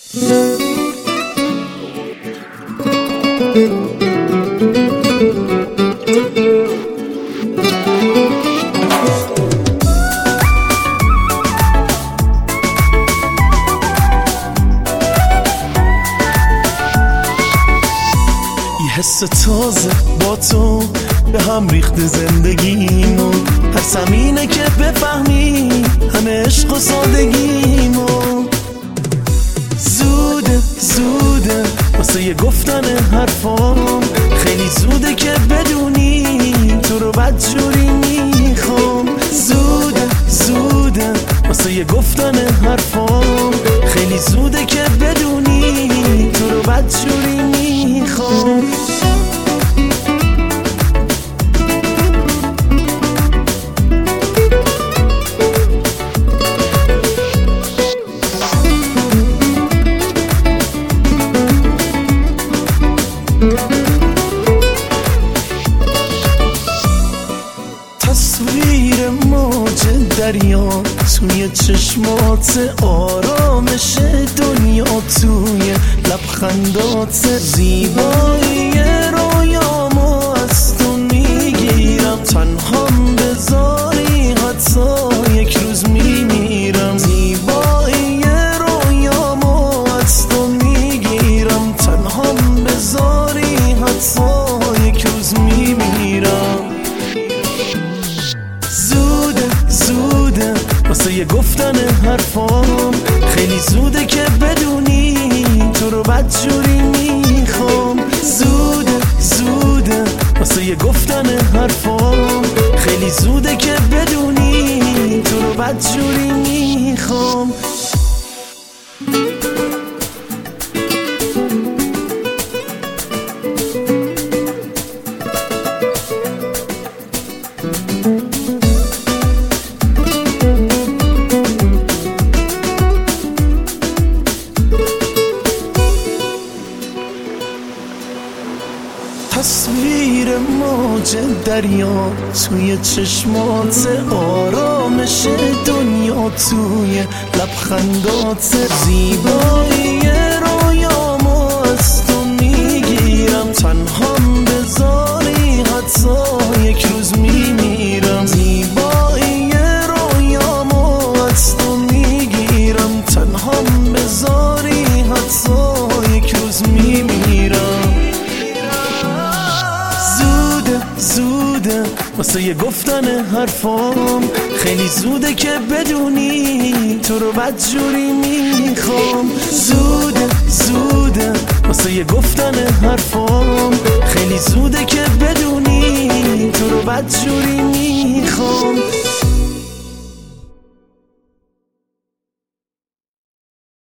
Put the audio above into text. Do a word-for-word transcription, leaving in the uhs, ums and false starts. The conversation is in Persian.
حس تازه با تو به هم ریخته زندگیمو، هر زمینه که بفهمی همه عشق و سادگیمو. زوده زوده واسه یه گفتن حرفام، خیلی زوده که بدونی تو رو بدجوری میخوام. زوده زوده واسه یه گفتن حرفام، خیلی زوده که بدونی تو رو بدجوری میخوام. تصویر موج دریا توی چشمات، آرامش دنیا توی لبخندات، زیبایی رویامو از تو میگیرم، تنهام بذاری حتی یک روز میمیرم. زیبایی رویامو از تو میگیرم، تنهام بذاری حتی یک روز میمیرم. زوده زوده واسه یه گفتن حرفام، خیلی زوده که بدونی تو رو بدجوری میخوام. زوده زوده واسه یه گفتن حرفام، خیلی زوده که بدونی تو رو بدجوری میخوام. تصویر موج دریا توی چشمات، آرامش دنیا توی لبخندات، زیبایی رویامو از تو میگیرم، تنهام بذاری حتی یک روز میمیرم. زیبایی رویامو از تو میگیرم، تنهام بذاری حتی یک روز میمیرم. زوده واسه یه گفتن حرفام، خیلی زوده که بدونی تو رو بدجوری میخوام. زوده زوده واسه یه گفتن حرفام، خیلی زوده که بدونی تو رو بدجوری میخوام.